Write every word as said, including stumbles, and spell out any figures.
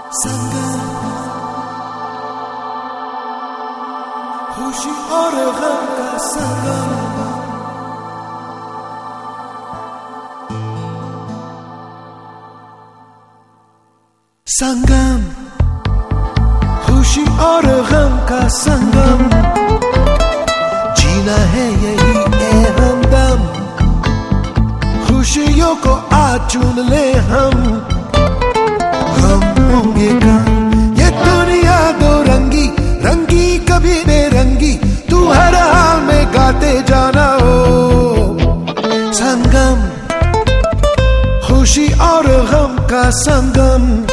संगम, खुशी और गम का संगम। संगम, खुशी और गम का संगम, जीना है यही ए हमदम। खुशियों को आज चुन ले हम, हम होंगे कम। ये दुनिया दो रंगी, रंगी कभी बेरंगी, तू हर हाल में गाते जाना हो। संगम, खुशी और गम का संगम।